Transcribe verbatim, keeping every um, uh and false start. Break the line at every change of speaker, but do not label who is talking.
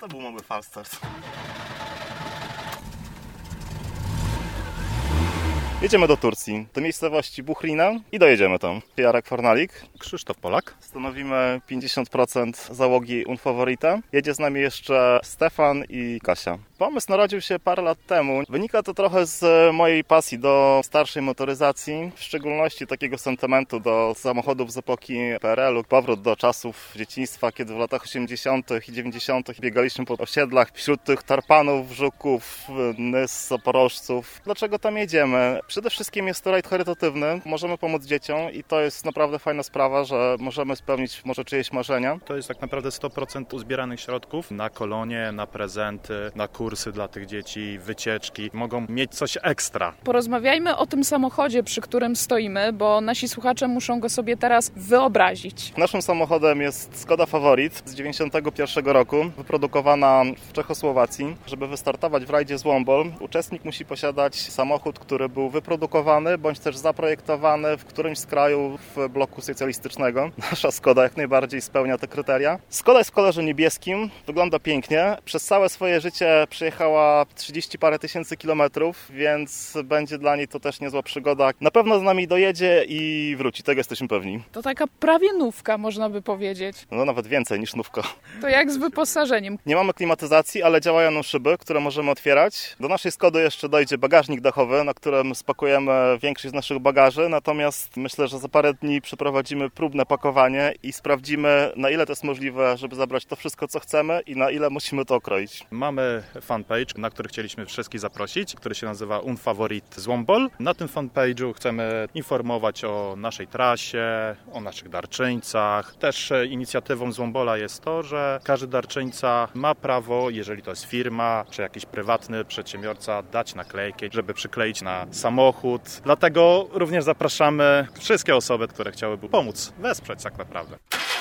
To był mały falstart. Jedziemy do Turcji, do miejscowości Buchrina i dojedziemy tam. Jarek Fornalik,
Krzysztof Polak.
Stanowimy pięćdziesiąt procent załogi Unfavorita. Jedzie z nami jeszcze Stefan i Kasia. Pomysł narodził się parę lat temu. Wynika to trochę z mojej pasji do starszej motoryzacji, w szczególności takiego sentymentu do samochodów z epoki P R L u. Powrót do czasów dzieciństwa, kiedy w latach osiemdziesiątych i dziewięćdziesiątych biegaliśmy po osiedlach wśród tych tarpanów, żuków, nys, zaporożców. Dlaczego tam jedziemy? Przede wszystkim jest to rajd charytatywny. Możemy pomóc dzieciom i to jest naprawdę fajna sprawa, że możemy spełnić może czyjeś marzenia.
To jest tak naprawdę sto procent uzbieranych środków na kolonie, na prezenty, na kursy dla tych dzieci, wycieczki. Mogą mieć coś ekstra.
Porozmawiajmy o tym samochodzie, przy którym stoimy, bo nasi słuchacze muszą go sobie teraz wyobrazić.
Naszym samochodem jest Skoda Favorit z dziewięćdziesiątego pierwszego roku, wyprodukowana w Czechosłowacji. Żeby wystartować w rajdzie Złombol, uczestnik musi posiadać samochód, który był wyprodukowany bądź też zaprojektowany w którymś z krajów bloku socjalistycznego. Nasza Skoda jak najbardziej spełnia te kryteria. Skoda jest w kolorze niebieskim, wygląda pięknie. Przez całe swoje życie przejechała trzydzieści parę tysięcy kilometrów, więc będzie dla niej to też niezła przygoda. Na pewno z nami dojedzie i wróci, tego jesteśmy pewni.
To taka prawie nówka, można by powiedzieć.
No nawet więcej niż nówka.
To jak z wyposażeniem.
Nie mamy klimatyzacji, ale działają nam szyby, które możemy otwierać. Do naszej Skody jeszcze dojdzie bagażnik dachowy, na którym spakujemy większość z naszych bagaży, natomiast myślę, że za parę dni przeprowadzimy próbne pakowanie i sprawdzimy, na ile to jest możliwe, żeby zabrać to wszystko, co chcemy i na ile musimy to okroić.
Mamy fanpage, na który chcieliśmy wszystkich zaprosić, który się nazywa Unfavorit Złombol. Na tym fanpage'u chcemy informować o naszej trasie, o naszych darczyńcach. Też inicjatywą Złombola jest to, że każdy darczyńca ma prawo, jeżeli to jest firma czy jakiś prywatny przedsiębiorca, dać naklejkę, żeby przykleić na samochód. Dlatego również zapraszamy wszystkie osoby, które chciałyby pomóc, wesprzeć tak naprawdę.